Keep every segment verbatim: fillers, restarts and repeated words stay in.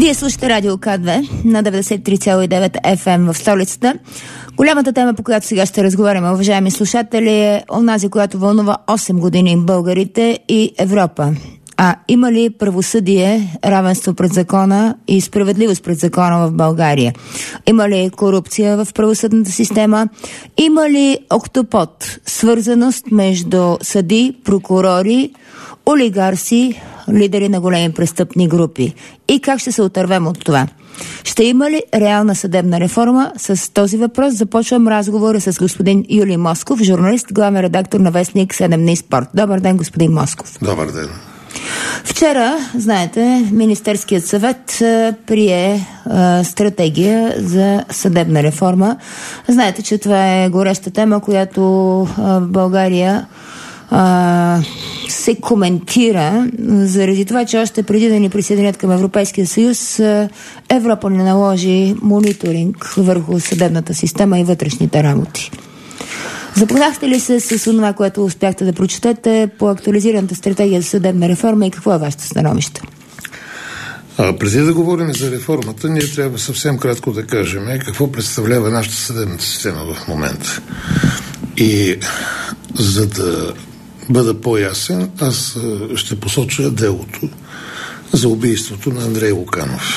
Вие слушате Радио К две на деветдесет и три цяло и девет Еф Ем в столицата. Голямата тема, по която сега ще разговаряме, уважаеми слушатели, е онази, която вълнува осем години българите и Европа. А има ли правосъдие, равенство пред закона и справедливост пред закона в България? Има ли корупция в правосъдната система? Има ли октопод, свързаност между съди, прокурори, олигарси, лидери на големи престъпни групи? И как ще се отървем от това? Ще има ли реална съдебна реформа? С този въпрос започвам разговора с господин Юлий Москов, журналист, главен редактор на вестник седем дни спорт. Добър ден, господин Москов. Добър ден. Вчера, знаете, Министерският съвет а, прие а, стратегия за съдебна реформа. Знаете, че това е гореща тема, която а, в България а, се коментира заради това, че още преди да ни присъединят към Европейския съюз, а, Европа ни наложи мониторинг върху съдебната система и вътрешните работи. Запознахте ли се с това, което успяхте да прочетете по актуализираната стратегия за съдебна реформа и какво е вашето становище? А, преди да говорим за реформата, ние трябва съвсем кратко да кажем какво представлява нашата съдебна система в момента. И за да бъда по-ясен, аз ще посоча делото за убийството на Андрей Луканов.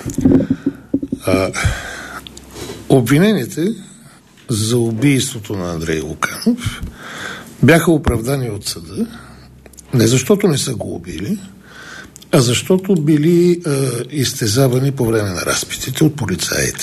А, обвинените за убийството на Андрей Луканов бяха оправдани от съда, не защото не са го убили, а защото били е, изтезавани по време на разпитите от полицаите.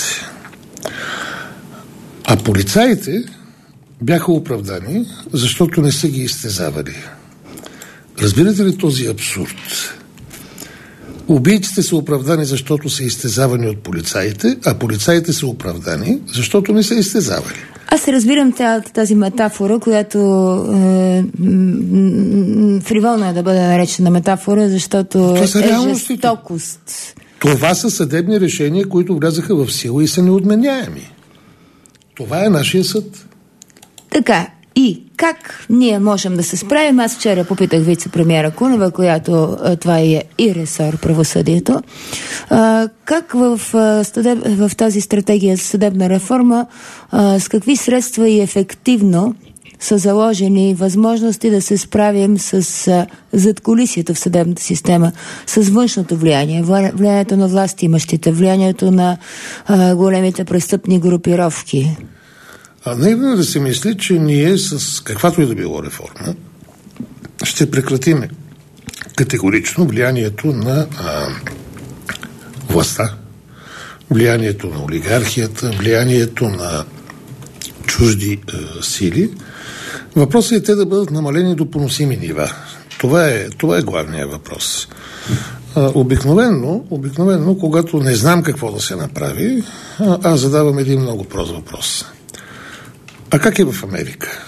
А полицаите бяха оправдани, защото не са ги изтезавали. Разбирате ли този абсурд? Убийците са оправдани, защото са изтезавани от полицаите, а полицаите са оправдани, защото не са изтезавали. Аз разбирам цялата тази метафора, която е, фриволно е да бъде наречена метафора, защото е жестокост. Това са съдебни решения, които влязаха в сила и са неотменяеми. Това е нашия съд. Така, и как ние можем да се справим? Аз вчера попитах вице-премиера Кунева, която това е и ресор правосъдието. А, как в, стадеб, в тази стратегия за съдебна реформа, а, с какви средства и ефективно са заложени възможности да се справим с а, задкулисието в съдебната система, с външното влияние, влиянието на власти имащите, влиянието на а, големите престъпни групировки? А наивно да се мисли, че ние с каквато и да било реформа ще прекратим категорично влиянието на а, властта, влиянието на олигархията, влиянието на чужди а, сили. Въпросът е те да бъдат намалени до поносими нива. Това е, това е главният въпрос. А, обикновено, обикновено, когато не знам какво да се направи, а, аз задавам един много прост въпрос. А как е в Америка?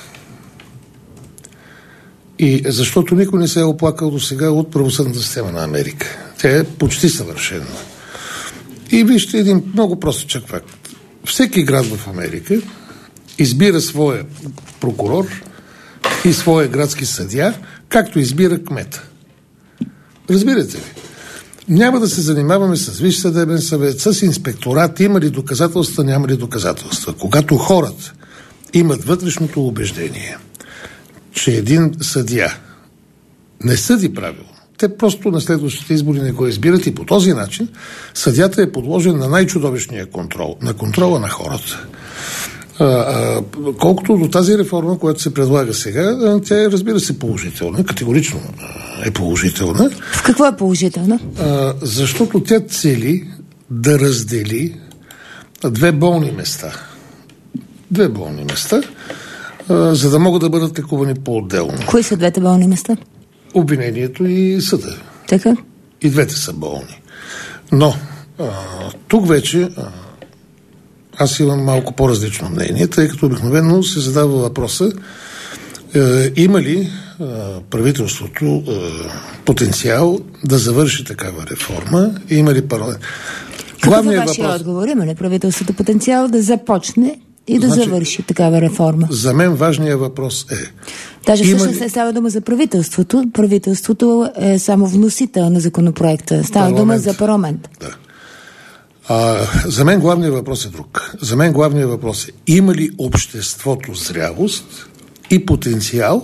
И защото никой не се е оплакал до сега от правосъдната система на Америка. Тя е почти съвършена. И вижте един много простичък факт. Всеки град в Америка избира своя прокурор и своя градски съдия, както избира кмета. Разбирате ли? Няма да се занимаваме с Висш съдебен съвет, с инспекторат, има ли доказателства, няма ли доказателства. Когато хората имат вътрешното убеждение, че един съдия не съди правилно, те просто на следващите избори не го избират и по този начин съдията е подложен на най-чудовищния контрол, на контрола на хората. А, а, колкото до тази реформа, която се предлага сега, тя е, разбира се, положителна, категорично е положителна. В какво е положителна? А, защото тя цели да раздели две болни места. Две болни места, а, за да могат да бъдат лекувани по-отделно. Кои са двете болни места? Обвинението и съда. Така? И двете са болни. Но а, тук вече а, аз имам малко по-различно мнение, тъй като обикновено се задава въпроса е, има ли е, правителството е, потенциал да завърши такава реформа, има ли парламент. Какъв е вашия въпрос... отговор? Има ли правителството потенциал да започне и да значи, завърши такава реформа? За мен важният въпрос е... Даже всъщност ли... не става дума за правителството. Правителството е само вносител на законопроекта. Става парламент. Дума за парламент. Да. А, за мен главният въпрос е друг. За мен главният въпрос е: има ли обществото зрялост и потенциал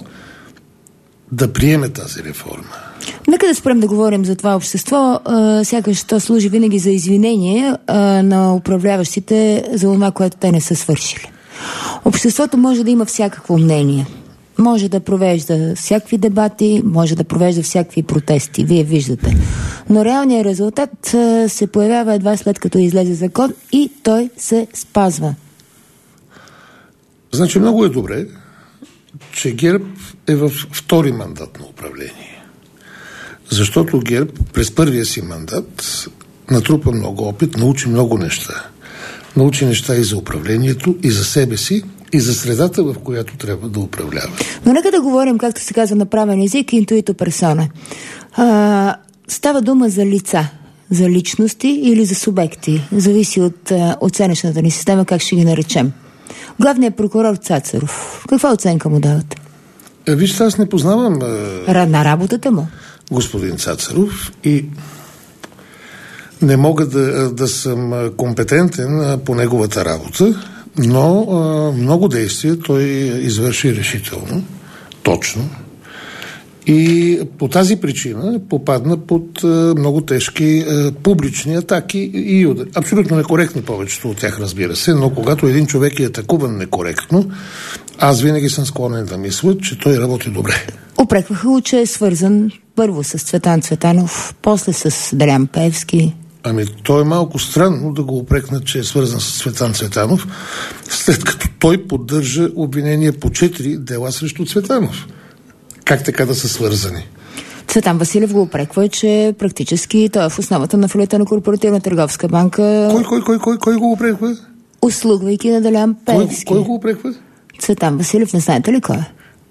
да приеме тази реформа? Нека да спрем да говорим за това общество. А, сякаш то служи винаги за извинение а, на управляващите за това, което те не са свършили. Обществото може да има всякакво мнение. Може да провежда всякакви дебати, може да провежда всякакви протести. Вие виждате. Но реалният резултат а, се появява едва след като излезе закон и той се спазва. Значи много е добре, че ГЕРБ е във втори мандат на управление. Защото ГЕРБ през първия си мандат натрупа много опит, научи много неща. Научи неща и за управлението, и за себе си, и за средата, в която трябва да управлява. Но нека да говорим, както се казва на правен език, интуито персона. А, става дума за лица, за личности или за субекти. Зависи от а, оценъчната ни система, как ще ги наречем. Главният прокурор Цацаров. Каква оценка му давате? Е, вижте, аз не познавам а... на работата му. господин Цацаров и не мога да, да съм компетентен по неговата работа, но а, много действия той извърши решително, точно. И по тази причина попадна под а, много тежки а, публични атаки и удари. Абсолютно некоректни повечето от тях, разбира се, но когато един човек е атакуван некоректно, аз винаги съм склонен да мисля, че той работи добре. Упрекваха го, че е свързан първо с Цветан Цветанов, после с Делян Пеевски. Ами, то е малко странно да го упрекнат, че е свързан с Цветан Цветанов, след като той поддържа обвинение по четири дела срещу Цветанов. Как така да са свързани? Цветан Василев го упреква, че практически той е в основата на фалита на Корпоративна търговска банка. Кой, кой, кой, кой, кой го упреква? Услугвайки на Делян Пеевски. Кой, кой го упреква? Цветан Василев, не знаете ли кой е?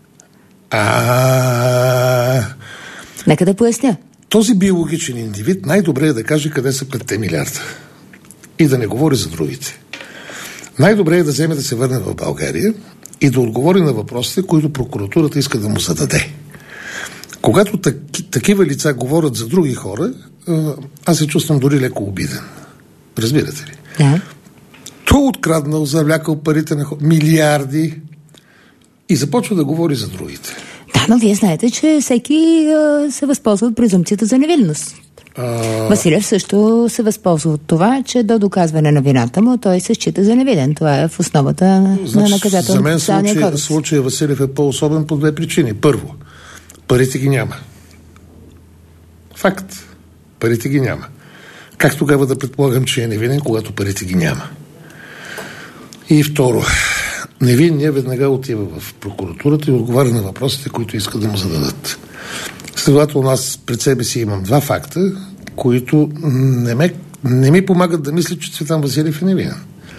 А... Нека да поясня. Този биологичен индивид най-добре е да каже къде са петте милиарда. И да не говори за другите. Най-добре е да вземе да се върне в България и да отговори на въпросите, които прокуратурата иска да му зададе. Когато таки, такива лица говорят за други хора, аз се чувствам дори леко обиден. Разбирате ли? Да. Той откраднал, завлякал парите на хора, милиарди и започва да говори за другите. Да, но вие знаете, че всеки а, се възползва от презумпцията за невинност. А... Василев също се възползва от това, че до доказване на вината му той се счита за невиден. Това е в основата значи, на наказателния кодекс. За мен случай, случай Василев е по-особен по две причини. Първо, парите ги няма. Факт. Парите ги няма. Как тогава да предполагам, че е невинен, когато парите ги няма? И второ, невинният веднага отива в прокуратурата и отговаря на въпросите, които искат да му зададат. Следователно, аз пред себе си имам два факта, които не, ме, не ми помагат да мисля, че Цветан Василев е невинен.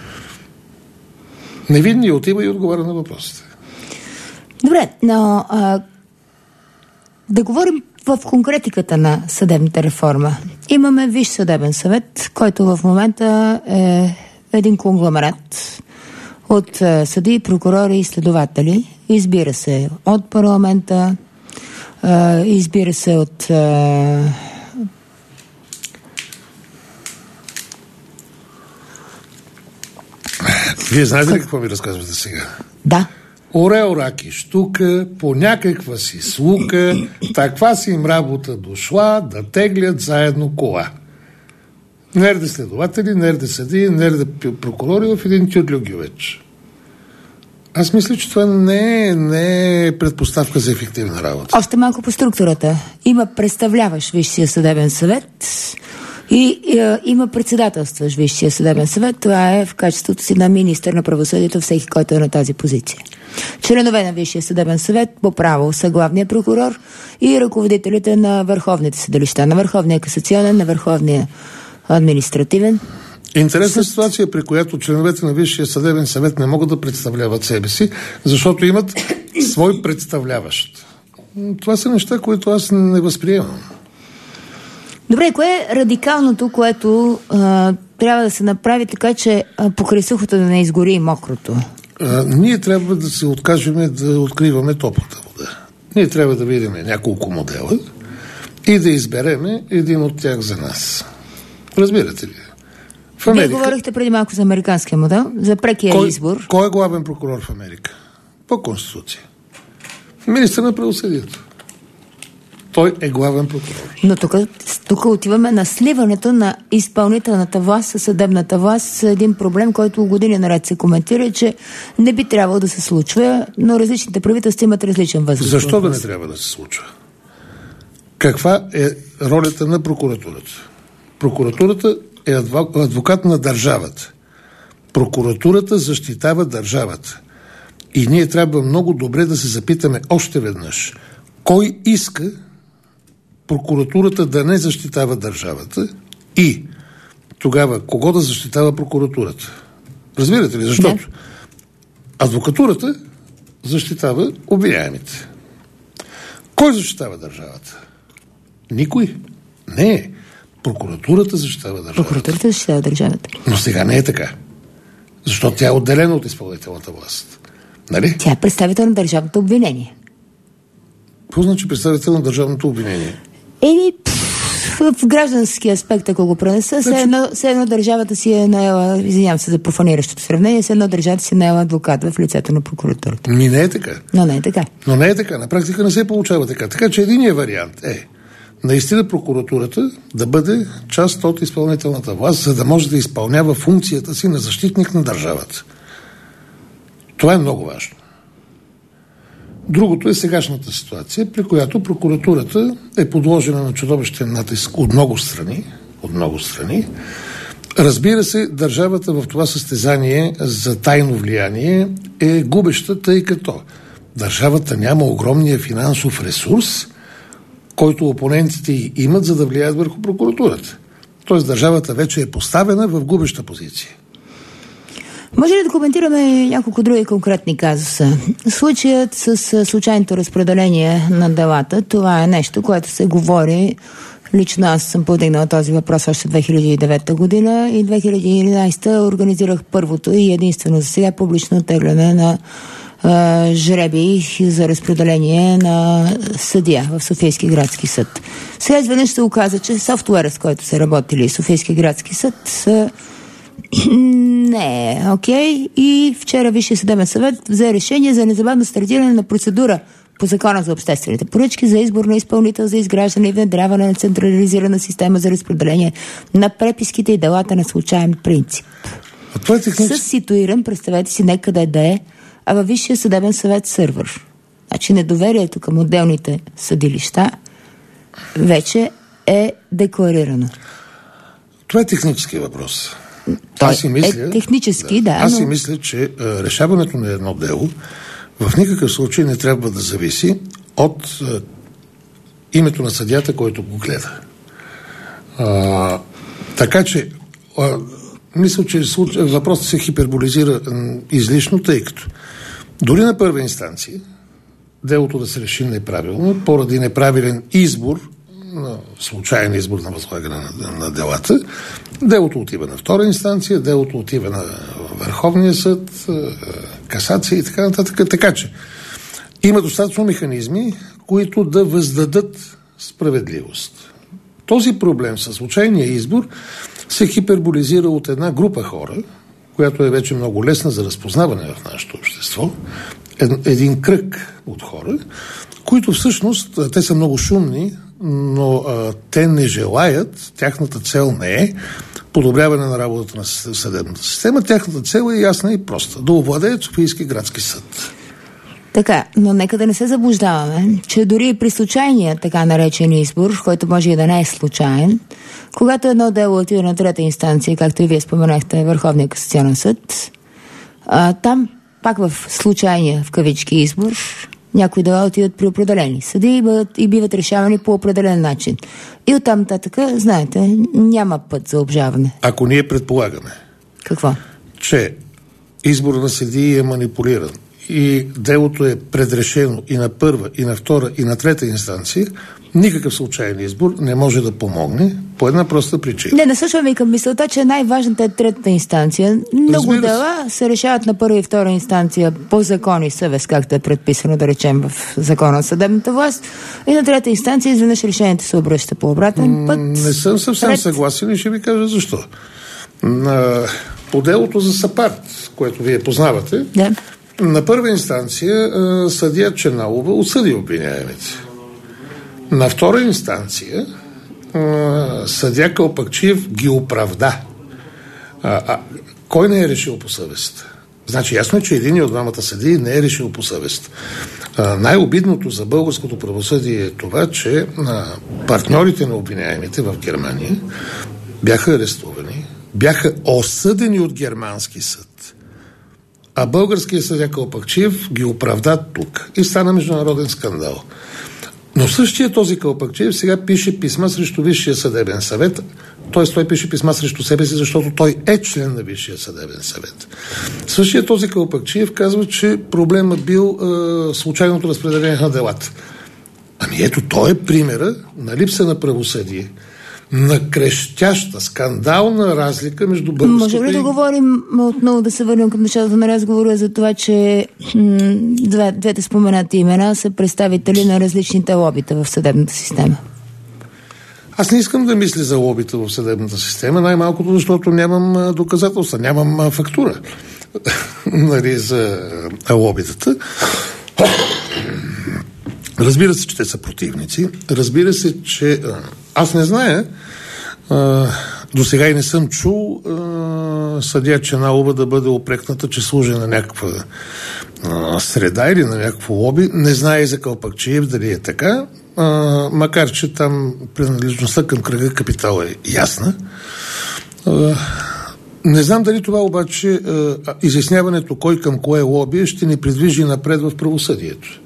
Невинният отива и отговаря на въпросите. Добре, но а, да говорим в конкретиката на съдебната реформа. Имаме Висш съдебен съвет, който в момента е един конгломерат от а, съдии, прокурори и следователи. Избира се от парламента, а, избира се от... А... Вие знаете ли какво ми разказвате сега? Да. Орел раки штука, по някаква си слука, таква си им работа дошла да теглят заедно кола. Нерде следователи, нерде съдии, нерде прокурори в един тюрлюгювеч. Аз мисля, че това не е, не е предпоставка за ефективна работа. Още малко по структурата. Има представляващ Висшия съдебен съвет и, и има председателстващ Висшия съдебен съвет. Това е в качеството си на министър на правосъдието, всеки, който е на тази позиция. Членове на Висшия съдебен съвет по право са главният прокурор и ръководителите на върховните съдилища, на Върховния касационен, на Върховния административен. Интересна ситуация, при която членовете на Висшия съдебен съвет не могат да представляват себе си, защото имат свой представляващ. Това са неща, които аз не възприемам. Добре, кое е радикалното, което а, трябва да се направи така, че а, покрай сухото да не изгори и мокрото? А, ние трябва да се откажем да откриваме топлата вода. Ние трябва да видим няколко модела и да избереме един от тях за нас. Разбирате ли? В Америка... Вие говорихте преди малко за американския модел, за прекия кой, избор. Кой е главен прокурор в Америка? По Конституция. Министър на правосъдието. Той е главен прокурор. Но тук, тук отиваме на сливането на изпълнителната власт със съдебната власт с един проблем, който години наред се коментира, че не би трябвало да се случва, но различните правителства имат различен възглед. Защо да не трябва да се случва? Каква е ролята на прокуратурата? Прокуратурата е адвокат на държавата. Прокуратурата защитава държавата. И ние трябва много добре да се запитаме още веднъж. Кой иска прокуратурата да не защитава държавата и тогава кого да защитава прокуратурата? Разбирате ли? Защото да. Адвокатурата защитава обвиняемите. Кой защитава държавата? Никой. Не. Прокуратурата защитава държавата. Прокуратурата защитава държавата. Но сега не е така. Защото тя е отделена от изпълнителната власт. Нали? Тя е представител на държавното обвинение. Какво значи представител на държавното обвинение? Еми, в, в граждански аспект, ако го пренеса, все едно, все едно държавата си е наела, извинявам се за профаниращото сравнение, все едно държавата си е наела адвокат в лицето на прокуратурата. Ми не е така. Но не е така. Но не е така. На практика не се получава така. Така че единият вариант е наистина прокуратурата да бъде част от изпълнителната власт, за да може да изпълнява функцията си на защитник на държавата. Това е много важно. Другото е сегашната ситуация, при която прокуратурата е подложена на чудовищен натиск от много страни, от много страни. Разбира се, държавата в това състезание за тайно влияние е губеща, тъй като държавата няма огромния финансов ресурс, който опонентите имат, за да влияят върху прокуратурата. Тоест държавата вече е поставена в губеща позиция. Може ли да коментираме няколко други конкретни казуса? Случаят с случайното разпределение на делата, това е нещо, което се говори. Лично аз съм повдигнала този въпрос още две хиляди и девета година и две хиляди и единадесета организирах първото и единствено за сега публично оттегляне на а, жребий за разпределение на съдия в Софийски градски съд. Сега изведнъж се оказа, че софтуерът, с който са работили Софийски градски съд, са не е окей. И вчера Висшия съдебен съвет взе решение за незабавно стартиране на процедура по Закона за обществените поръчки за избор на изпълнител за изграждане и внедряване на централизирана система за разпределение на преписките и делата на случайен принцип. А това е технически... С ситуиран, представете си, не къде да е, а във Висшия съдебен съвет сървър. Значи недоверието към отделните съдилища вече е декларирано. Това е технически въпрос. Той аз си мисля, е технически, да. да аз но... си мисля, че а, решаването на едно дело в никакъв случай не трябва да зависи от а, името на съдията, който го гледа. А, така че а, мисля, че въпросът се хиперболизира м, излишно, тъй като дори на първа инстанция делото да се реши неправилно, поради неправилен избор, случайен избор на възлагане на, на делата, делото отива на втора инстанция, делото отива на Върховния съд, касация и така нататък. Така че има достатъчно механизми, които да въздадат справедливост. Този проблем със случайния избор се хиперболизира от една група хора, която е вече много лесна за разпознаване в нашето общество. Един кръг от хора, които всъщност, те са много шумни, но а, те не желаят, тяхната цел не е подобряване на работата на съдебната система, тяхната цел е ясна и проста. Да овладеят Софийски градски съд. Така, но нека да не се заблуждаваме, че дори при случайния така наречен избор, който може и да не е случайен, когато едно дело отиде на трета инстанция, както и вие споменахте, Върховния касационен съд, а, там пак в случайния, в кавички, избор, някои дела отиват при определени съди и, бъдат, и биват решавани по определен начин. И оттам нататък, знаете, няма път за обжаване. Ако ние предполагаме, какво? Че избор на съдии е манипулиран и делото е предрешено и на първа, и на втора, и на трета инстанция, никакъв случайен избор не може да помогне по една проста причина. Не, насъщваме и към мисълта, че най-важната е третата инстанция. Много дела се решават на първа и втора инстанция по закон и съвест, както е предписано, да речем, в закона на съдебната власт. И на трета инстанция изведнъж решението се обръща по обратен път. Не съм съвсем Пред... съгласен и ще ви кажа защо. На, по делото за САПАРД, което вие познавате, да. На първа инстанция съдия Черналова осъди обвиняемите. На втора инстанция съдия Калпакчиев ги оправда. А, а, кой не е решил по съвест? Значи ясно е, че един от двамата съдии не е решил по съвест. А, най-обидното за българското правосъдие е това, че а, партньорите на обвиняемите в Германия бяха арестувани, бяха осъдени от германски съд. А българският съдия Калпакчиев ги оправда тук. И стана международен скандал. Но същия този Калпакчиев сега пише писма срещу Висшия съдебен съвет. Т.е. той пише писма срещу себе си, защото той е член на Висшия съдебен съвет. Същия този Калпакчиев казва, че проблемът бил е, случайното разпределение на делата. Ами ето, той е примера на липса на правосъдие, на крещяща, скандална разлика между българското. Може ли да говорим отново, да се върнем към началото на разговора за това, че м- двете споменати имена са представители на различните лобита в съдебната система? Аз не искам да мисля за лобита в съдебната система, най-малкото, защото нямам доказателства, нямам фактура нали, за лобитата. Разбира се, че те са противници. Разбира се, че аз не зная, до сега и не съм чул съдия Черналова да бъде опрекната, че служи на някаква среда или на някакво лоби. Не знае и за Калпакчиев дали е така, макар че там принадлежността към кръга капитал е ясна. Не знам дали това обаче изясняването кой към кое лоби ще ни придвижи напред в правосъдието.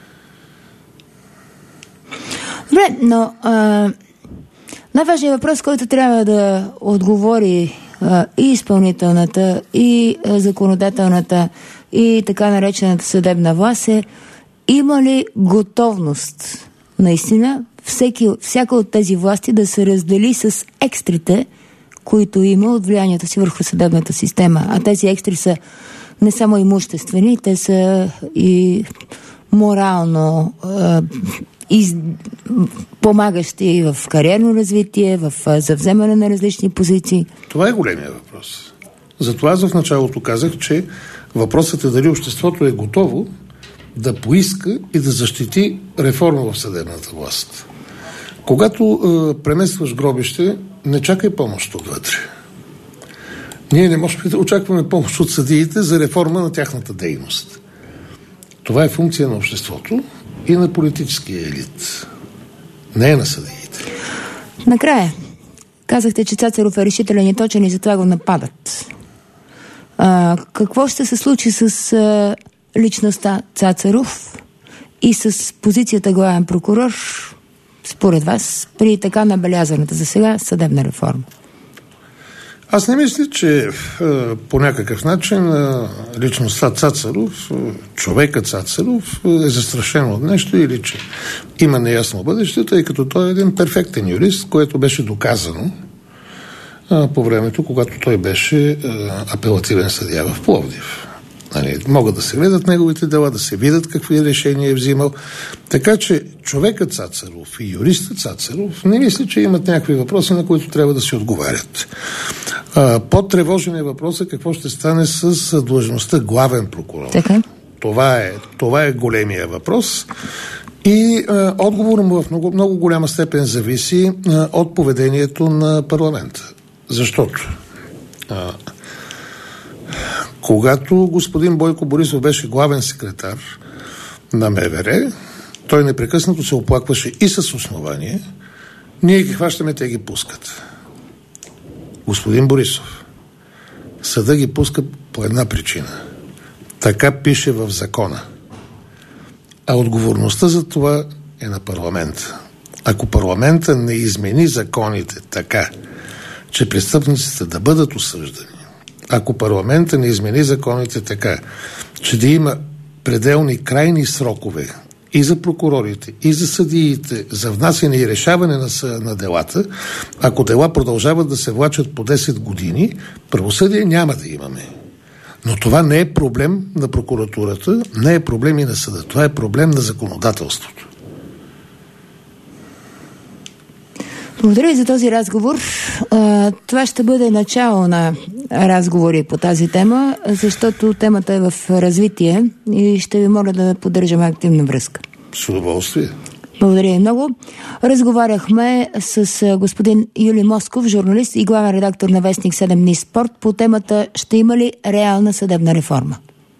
Добре, но а, най-важният въпрос, който трябва да отговори а, и изпълнителната, и а, законодателната, и така наречената съдебна власт е: има ли готовност наистина всеки, всяка от тези власти да се раздели с екстрите, които има от влиянието си върху съдебната система? А тези екстри са не само имуществени, те са и морално а, из... помагащи в кариерно развитие, в завземане на различни позиции. Това е големия въпрос. Затова аз в началото казах, че въпросът е дали обществото е готово да поиска и да защити реформа в съдебната власт. Когато е, преместваш гробище, не чакай помощ отвътре. Ние не можем да очакваме помощ от съдиите за реформа на тяхната дейност. Това е функция на обществото и на политическия елит. Не е на съдиите. Накрая, казахте, че Цацаров е решителен и точен и затова го нападат. А, какво ще се случи с а, личността Цацаров и с позицията главен прокурор, според вас, при така набелязаната за сега съдебна реформа? Аз не мисля, че е, по някакъв начин е, личността Цацаров, е, човека Цацаров е застрашен от нещо или че има неясно бъдеще, тъй като той е един перфектен юрист, което беше доказано е, по времето, когато той беше е, апелативен съдия в Пловдив. Нали, могат да се гледат неговите дела, да се видят какви решения е взимал. Така че човекът Цацаров и юристът Цацаров не мисля, че имат някакви въпроси, на които трябва да се отговарят. По-тревожен е въпросът какво ще стане с длъжността главен прокурор. Така. Това е, това е големия въпрос. И а, отговорът му в много, много голяма степен зависи а, от поведението на парламента. Защото а, когато господин Бойко Борисов беше главен секретар на МВР, той непрекъснато се оплакваше и с основание: ние ги хващаме, те ги пускат. Господин Борисов, съда ги пуска по една причина. Така пише в закона. А отговорността за това е на парламента. Ако парламента не измени законите така, че престъпниците да бъдат осъждани, ако парламента не измени законите така, че да има пределни крайни срокове и за прокурорите, и за съдиите, за внасяне и решаване на, на делата, ако дела продължават да се влачат по десет години, правосъдие няма да имаме. Но това не е проблем на прокуратурата, не е проблем и на съда. Това е проблем на законодателството. Благодаря ви за този разговор. Това ще бъде начало на разговори по тази тема, защото темата е в развитие и ще ви моля да поддържаме активна връзка. С удоволствие. Благодаря ви много. Разговаряхме с господин Юли Москов, журналист и главен редактор на Вестник седем дни спорт по темата "Ще има ли реална съдебна реформа?"